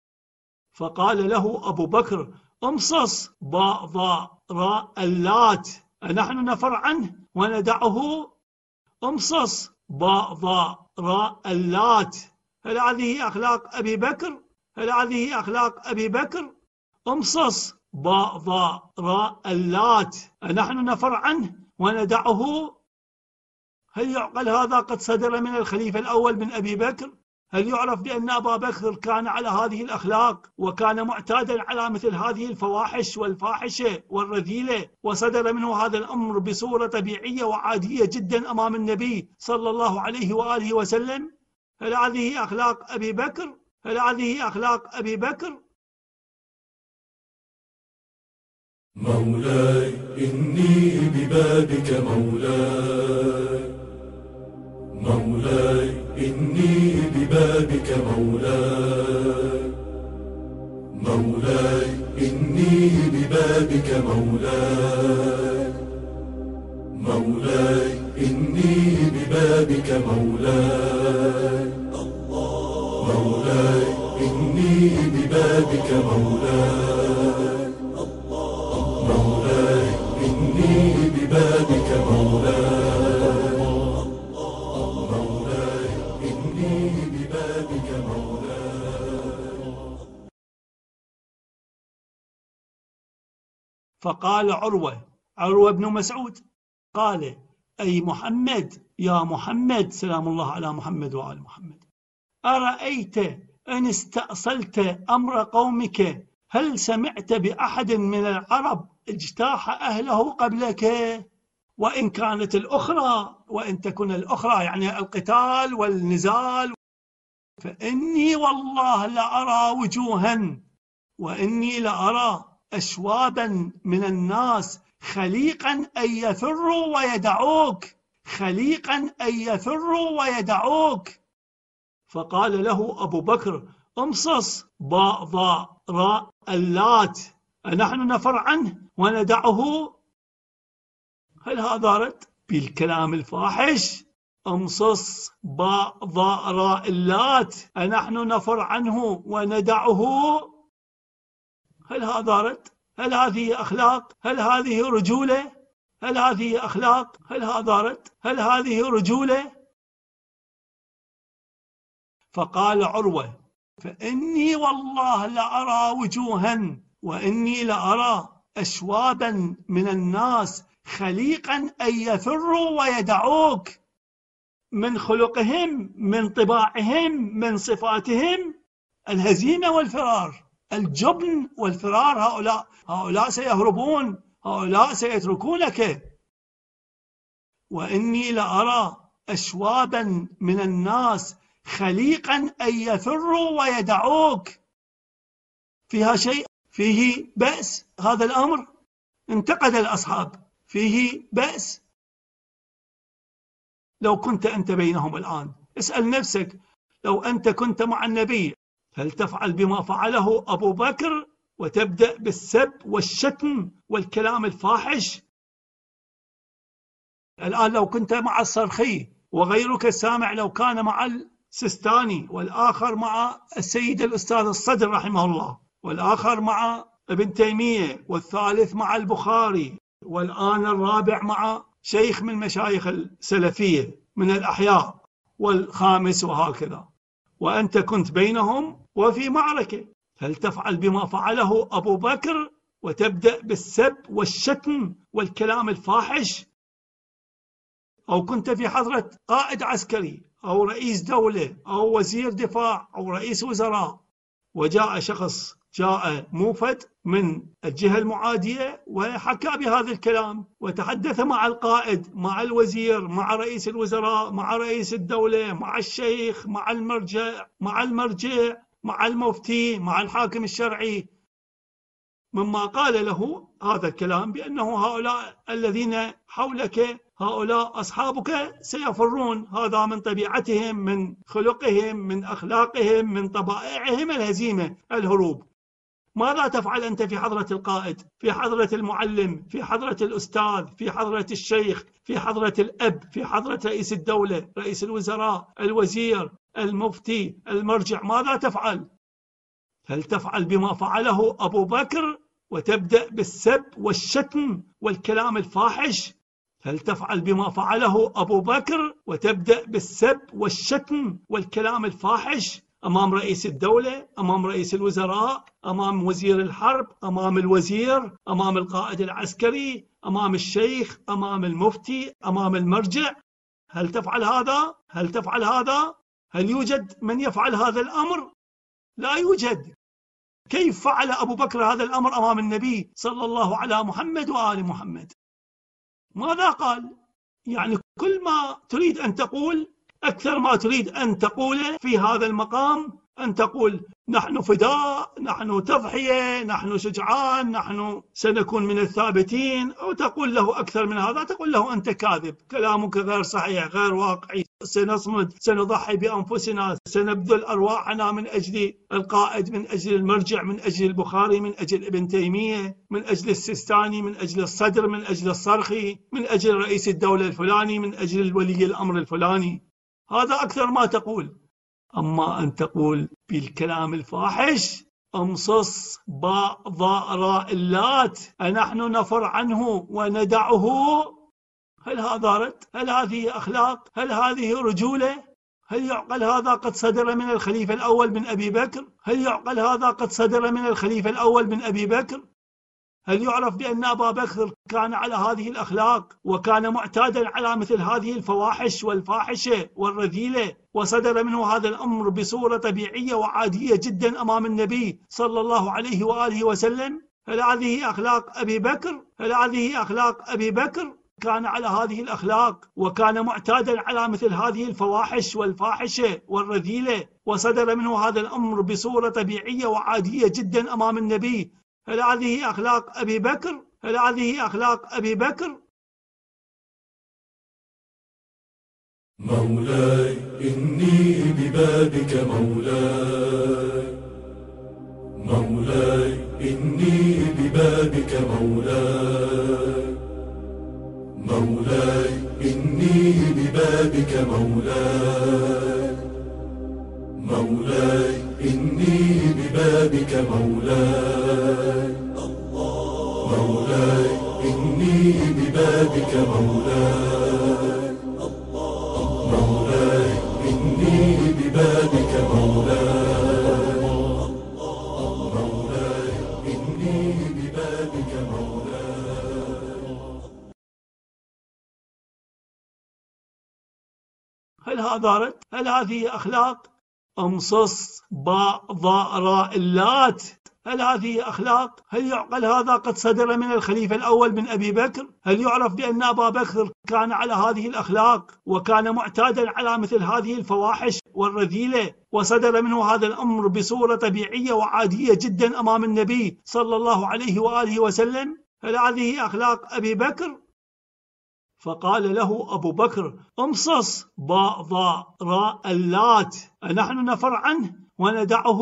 فقال له أبو بكر: امصص باء ضاء راء اللات، أنحن نفر عنه وندعه؟ امصص باء ضاء راء اللات، هل هذه أخلاق أبي بكر؟ هل هذه أخلاق أبي بكر؟ امصص باء ضاء راء اللات، أنحن نفر عنه وندعه؟ هل يعقل هذا قد صدر من الخليفة الأول من أبي بكر؟ هل يعرف بأن أبا بكر كان على هذه الأخلاق وكان معتادا على مثل هذه الفواحش والفاحشة والرذيلة، وصدر منه هذا الأمر بصورة طبيعية وعادية جدا أمام النبي صلى الله عليه وآله وسلم؟ هل هذه أخلاق أبي بكر؟ هل هذه أخلاق أبي بكر؟ مولاي إني ببابك مولاي، مولاي إني ببابك مولاي مولاي إني ببابك مولاي مولاي إني ببابك مولاي مولاي إني ببابك مولاي مولاي إني ببابك مولاي مولاي إني ببابك مولاي. فقال عروة عروة بن مسعود قال أي محمد يا محمد سلام الله على محمد وآل محمد أرأيت أن استأصلت أمر قومك هل سمعت بأحد من العرب اجتاح أهله قبلك؟ وإن كانت الأخرى وإن تكن الأخرى يعني القتال والنزال فإني والله لأرى وجوها وإني لأرى أشوابا من الناس خليقا أن يفروا ويدعوك خليقا أن يفروا ويدعوك. فقال له أبو بكر امصص باء ضاء راء اللات أنحن نفر عنه وندعه؟ هل هذا رد بالكلام الفاحش؟ امصص باء ضاء راء اللات أنحن نفر عنه وندعه؟ هل هذا رد؟ هل هذه أخلاق؟ هل هذه رجولة؟ هل هذه أخلاق؟ هل هذا رد؟ هل هذه رجولة؟ فقال عروة فإني والله لأرى وجوها وإني لأرى أشوابا من الناس خليقا أن يفروا ويدعوك من خلقهم من طباعهم من صفاتهم الهزيمة والفرار الجبن والفرار. هؤلاء هؤلاء سيهربون هؤلاء سيتركونك. وإني لأرى أشوابا من الناس خليقا أن يفروا ويدعوك. فيها شيء فيه بأس هذا الأمر؟ انتقد الأصحاب فيه بأس؟ لو كنت أنت بينهم الآن اسأل نفسك لو أنت كنت مع النبي هل تفعل بما فعله أبو بكر وتبدأ بالسب والشتم والكلام الفاحش؟ الآن لو كنت مع الصرخي وغيرك السامع لو كان مع السستاني والآخر مع السيد الأستاذ الصدر رحمه الله والآخر مع ابن تيمية والثالث مع البخاري والآن الرابع مع شيخ من مشايخ السلفية من الأحياء والخامس وهكذا وأنت كنت بينهم وفي معركة هل تفعل بما فعله أبو بكر وتبدأ بالسب والشتم والكلام الفاحش؟ أو كنت في حضرة قائد عسكري أو رئيس دولة أو وزير دفاع أو رئيس وزراء وجاء شخص جاء موفد من الجهة المعادية وحكى بهذا الكلام وتحدث مع القائد مع الوزير مع رئيس الوزراء مع رئيس الدولة مع الشيخ مع المرجع مع المرجع مع المفتي مع الحاكم الشرعي مما قال له هذا الكلام بأنه هؤلاء الذين حولك هؤلاء أصحابك سيفرون هذا من طبيعتهم من خلقهم من أخلاقهم من طبائعهم الهزيمة الهروب. ماذا تفعل أنت في حضرة القائد في حضرة المعلم في حضرة الأستاذ في حضرة الشيخ في حضرة الأب في حضرة رئيس الدولة رئيس الوزراء الوزير المفتي المرجع؟ ماذا تفعل؟ هل تفعل بما فعله أبو بكر وتبدأ بالسب والشتم والكلام الفاحش؟ هل تفعل بما فعله أبو بكر وتبدأ بالسب والشتم والكلام الفاحش أمام رئيس الدولة أمام رئيس الوزراء أمام وزير الحرب أمام الوزير أمام القائد العسكري أمام الشيخ أمام المفتي أمام المرجع؟ هل تفعل هذا؟ هل تفعل هذا؟ هل يوجد من يفعل هذا الأمر؟ لا يوجد. كيف فعل أبو بكر هذا الأمر أمام النبي صلى الله على محمد وآل محمد؟ ماذا قال؟ يعني كل ما تريد أن تقول أكثر ما تريد أن تقوله في هذا المقام أن تقول نحن فداء، نحن تضحية، نحن شجعان، نحن سنكون من الثابتين، أو تقول له أكثر من هذا، تقول له أنت كاذب، كلامك غير صحيح، غير واقعي، سنصمد، سنضحي بأنفسنا، سنبذل أرواحنا من أجل القائد، من أجل المرجع، من أجل البخاري، من أجل ابن تيمية، من أجل السيستاني، من أجل الصدر، من أجل الصرخي، من أجل رئيس الدولة الفلاني، من أجل ولي الأمر الفلاني. هذا أكثر ما تقول. أما أن تقول بالكلام الفاحش امصص باء ضاء راء اللات أنحن نفر عنه وندعه، هل هذا رد؟ هل هذه أخلاق؟ هل هذه رجولة؟ هل يعقل هذا قد صدر من الخليفة الأول من أبي بكر؟ هل يعقل هذا قد صدر من الخليفة الأول من أبي بكر؟ هل يعرف بأن أبا بكر كان على هذه الأخلاق وكان معتادا على مثل هذه الفواحش والفاحشة والرذيلة، وصدر منه هذا الأمر بصورة طبيعية وعادية جدا أمام النبي صلى الله عليه وآله وسلم؟ هل هذه أخلاق أبي بكر؟ هل هذه أخلاق أبي بكر؟ كان على هذه الأخلاق وكان معتادا على مثل هذه الفواحش والفاحشة والرذيلة، وصدر منه هذا الأمر بصورة طبيعية وعادية جدا أمام النبي. هل هذه أخلاق أبي بكر؟ هل هذه أخلاق أبي بكر؟ مولاي إني ببابك مولاي، مولاي إني ببابك مولاي، مولاي إني ببابك مولاي، مولاي إني ببابك مولاي، مولاي إني ببابك مولاي، مولاي إني ببابك مولاي، مولاي إني ببابك مولاي. هل هذا رد؟ هل هذه أخلاق؟ امصص باء ضاء راء اللات، هل هذه أخلاق؟ هل يعقل هذا قد صدر من الخليفة الأول من أبي بكر؟ هل يعرف بأن أبا بكر كان على هذه الأخلاق وكان معتادا على مثل هذه الفواحش والرذيلة، وصدر منه هذا الأمر بصورة طبيعية وعادية جدا أمام النبي صلى الله عليه وآله وسلم؟ هل هذه أخلاق أبي بكر؟ فقال له أبو بكر امصص باء ضاء راء اللات أنحن نفر عنه وندعه.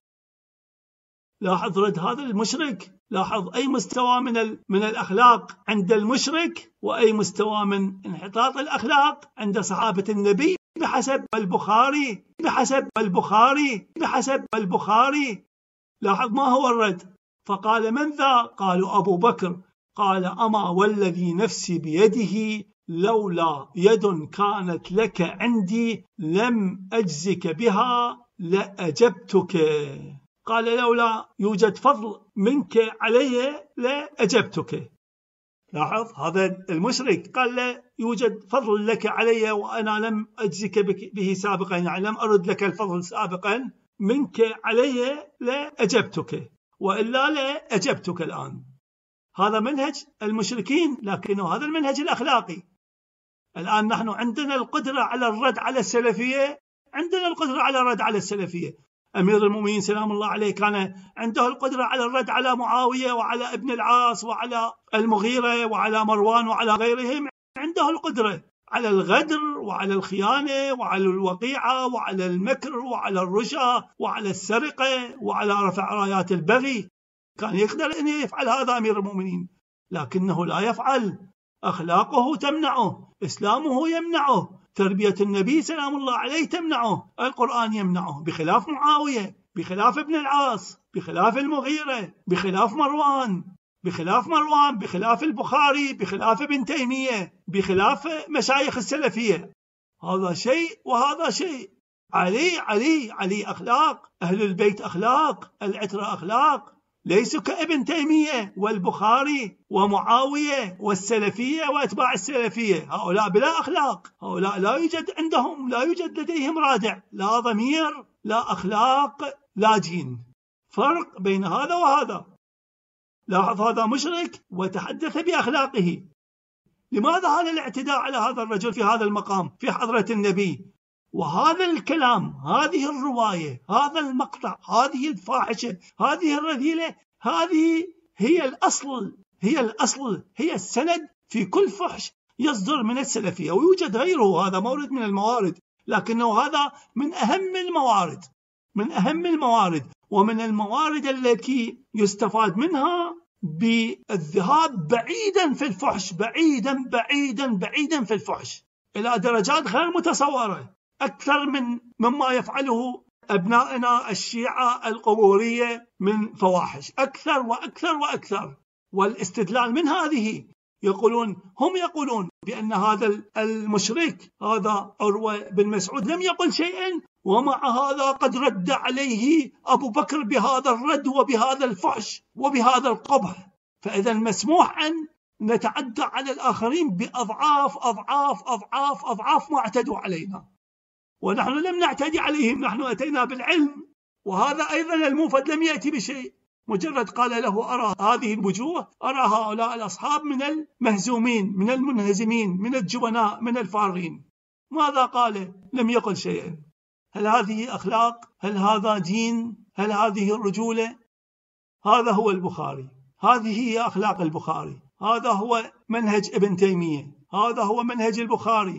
لاحظ رد هذا المشرك، لاحظ أي مستوى من من الأخلاق عند المشرك، وأي مستوى من انحطاط الأخلاق عند صحابة النبي بحسب البخاري، بحسب البخاري، بحسب البخاري. لاحظ ما هو الرد. فقال من ذا؟ قالوا أبو بكر. قال أما والذي نفسي بيده لولا يد كانت لك عندي لم أجزك بها لأجبتك. قال لولا يوجد فضل منك علي لأجبتك. لاحظ هذا المشرك قال لا يوجد فضل لك علي وأنا لم أجزك به سابقا، يعني لم أرد لك الفضل سابقا، منك علي لأجبتك وإلا لأجبتك الآن. هذا منهج المشركين، لكنه هذا المنهج الأخلاقي. الآن نحن عندنا القدرة على الرد على السلفية، عندنا القدرة على الرد على السلفية. أمير المؤمنين سلام الله عليه كان عنده القدرة على الرد على معاوية وعلى ابن العاص وعلى المغيرة وعلى مروان وعلى غيرهم، عنده القدرة على الغدر وعلى الخيانة وعلى الوقيعة وعلى المكر وعلى الرشا وعلى السرقة وعلى رفع رايات البغي. كان يقدر أن يفعل هذا أمير المؤمنين، لكنه لا يفعل. أخلاقه تمنعه، إسلامه يمنعه، تربية النبي سلام الله عليه تمنعه، القرآن يمنعه، بخلاف معاوية، بخلاف ابن العاص، بخلاف المغيرة، بخلاف مروان، بخلاف مروان، بخلاف البخاري، بخلاف ابن تيمية، بخلاف مشايخ السلفية. هذا شيء وهذا شيء. علي علي علي أخلاق، أهل البيت أخلاق، العترة أخلاق، ليسوا كابن تيمية والبخاري ومعاوية والسلفية وأتباع السلفية. هؤلاء بلا أخلاق، هؤلاء لا يوجد عندهم، لا يوجد لديهم رادع، لا ضمير، لا أخلاق، لا دين. فرق بين هذا وهذا. لاحظ هذا مشرك وتحدث بأخلاقه. لماذا هذا الاعتداء على هذا الرجل في هذا المقام في حضرة النبي؟ وهذا الكلام، هذه الرواية، هذا المقطع، هذه الفاحشة، هذه الرذيلة، هذه هي الأصل، هي الأصل، هي السند في كل فحش يصدر من السلفية. ويوجد غيره، هذا مورد من الموارد، لكنه هذا من أهم الموارد، من أهم الموارد، ومن الموارد التي يستفاد منها بالذهاب بعيدا في الفحش، بعيدا بعيدا بعيدا في الفحش إلى درجات غير متصورة، أكثر من مما يفعله أبنائنا الشيعة القبورية من فواحش، أكثر وأكثر وأكثر. والاستدلال من هذه يقولون، هم يقولون بأن هذا المشرك، هذا عروة بن مسعود، لم يقل شيئا، ومع هذا قد رد عليه أبو بكر بهذا الرد وبهذا الفحش وبهذا القبح. فإذا مسموح أن نتعدى على الآخرين بأضعاف أضعاف أضعاف أضعاف ما اعتدوا علينا، ونحن لم نعتدي عليهم، نحن أتينا بالعلم. وهذا أيضا الموفد لم يأتي بشيء، مجرد قال له أرى هذه الوجوه، أرى هؤلاء الأصحاب من المهزومين، من المنهزمين، من الجبناء، من الفارين. ماذا قال؟ لم يقل شيئا. هل هذه أخلاق؟ هل هذا دين؟ هل هذه الرجولة؟ هذا هو البخاري، هذه هي أخلاق البخاري، هذا هو منهج ابن تيمية، هذا هو منهج البخاري.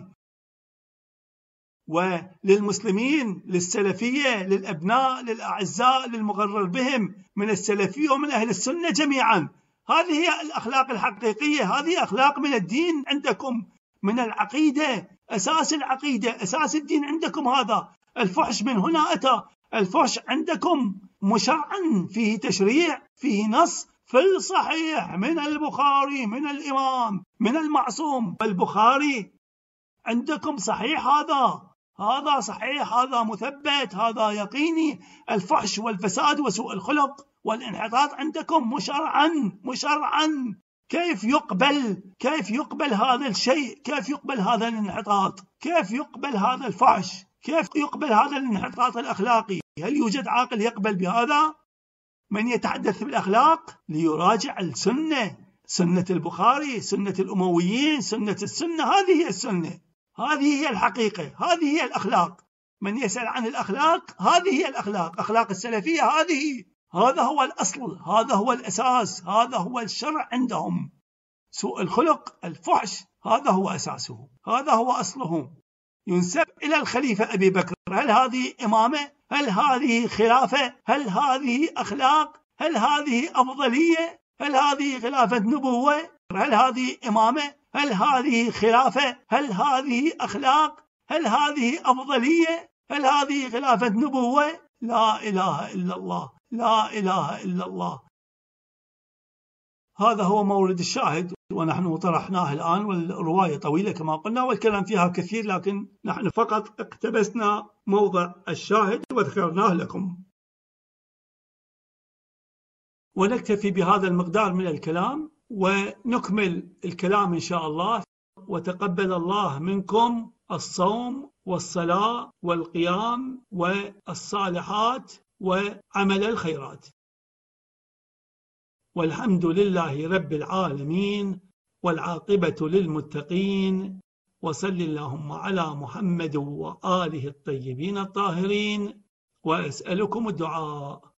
وللمسلمين، للسلفية، للأبناء، للأعزاء، للمغرر بهم من السلفية ومن أهل السنة جميعا، هذه هي الأخلاق الحقيقية، هذه أخلاق من الدين عندكم، من العقيدة، أساس العقيدة، أساس الدين عندكم. هذا الفحش من هنا أتى، الفحش عندكم مشرعا، فيه تشريع، فيه نص في الصحيح من البخاري، من الإمام، من المعصوم. البخاري عندكم صحيح، هذا هذا صحيح، هذا مثبت، هذا يقيني. الفحش والفساد وسوء الخلق والانحطاط عندكم مشرعا مشرعا. كيف يقبل كيف يقبل هذا الشيء؟ كيف يقبل هذا الانحطاط؟ كيف يقبل هذا الفحش؟ كيف يقبل هذا الانحطاط الأخلاقي؟ هل يوجد عاقل يقبل بهذا؟ من يتحدث بالأخلاق ليراجع السنة، سنة البخاري، سنة الأمويين، سنة السنة، هذه هي السنة، هذه هي الحقيقة، هذه هي الأخلاق. من يسأل عن الأخلاق، هذه هي الأخلاق، أخلاق السلفية هذه، هذا هو الأصل، هذا هو الأساس، هذا هو الشرع عندهم. سوء الخلق، الفحش، هذا هو أساسه، هذا هو أصله. ينسب إلى الخليفة أبي بكر. هل هذه إمامة؟ هل هذه خلافة؟ هل هذه أخلاق؟ هل هذه أفضلية؟ هل هذه خلافة نبوة؟ هل هذه إمامة؟ هل هذه خلافة؟ هل هذه أخلاق؟ هل هذه أفضلية؟ هل هذه خلافة نبوة؟ لا إله إلا الله، لا إله إلا الله. هذا هو مورد الشاهد، ونحن طرحناه الآن، والرواية طويلة كما قلنا والكلام فيها كثير، لكن نحن فقط اقتبسنا موضع الشاهد وذكرناه لكم. ونكتفي بهذا المقدار من الكلام ونكمل الكلام إن شاء الله. وتقبل الله منكم الصوم والصلاة والقيام والصالحات وعمل الخيرات. والحمد لله رب العالمين، والعاقبة للمتقين، وصل اللهم على محمد وآله الطيبين الطاهرين، وأسألكم الدعاء.